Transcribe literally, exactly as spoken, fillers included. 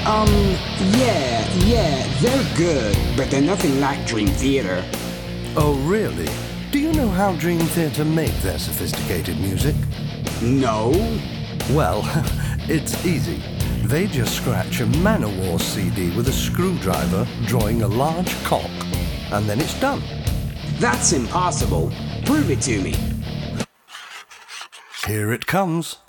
Um, yeah, yeah, they're good, but they're nothing like Dream Theater. Oh, really? Do you know how Dream Theater make their sophisticated music? No? Well, it's easy. They just scratch a Manowar C D with a screwdriver drawing a large cock, and then it's done. That's impossible. Prove it to me. Here it comes.